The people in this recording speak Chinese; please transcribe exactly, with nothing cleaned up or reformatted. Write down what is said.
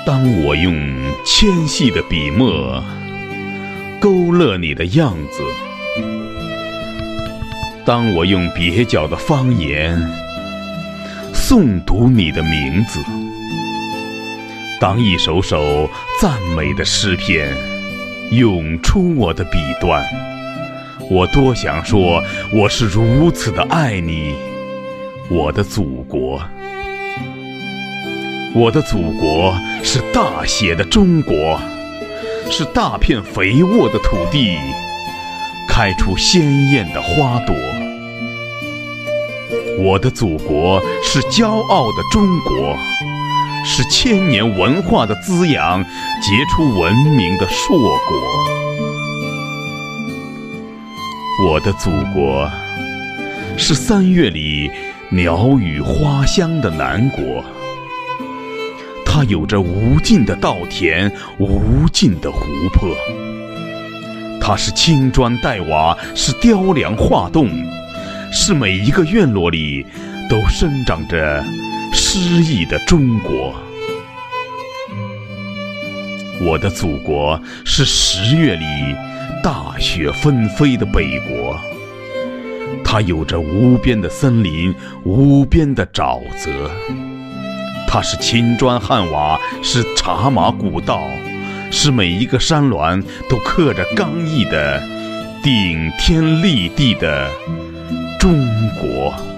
当我用纤细的笔墨勾勒你的样子，当我用蹩脚的方言诵读你的名字，当一首首赞美的诗篇涌出我的笔端，我多想说，我是如此的爱你，我的祖国。我的祖国是大写的中国，是大片肥沃的土地，开出鲜艳的花朵。我的祖国是骄傲的中国，是千年文化的滋养，结出文明的硕果。我的祖国是三月里鸟语花香的南国，它有着无尽的稻田，无尽的湖泊。它是青砖黛瓦，是雕梁画栋，是每一个院落里都生长着诗意的中国。我的祖国是十月里大雪纷飞的北国，它有着无边的森林，无边的沼泽。它是青砖汉瓦，是茶马古道，是每一个山峦都刻着刚毅的顶天立地的中国。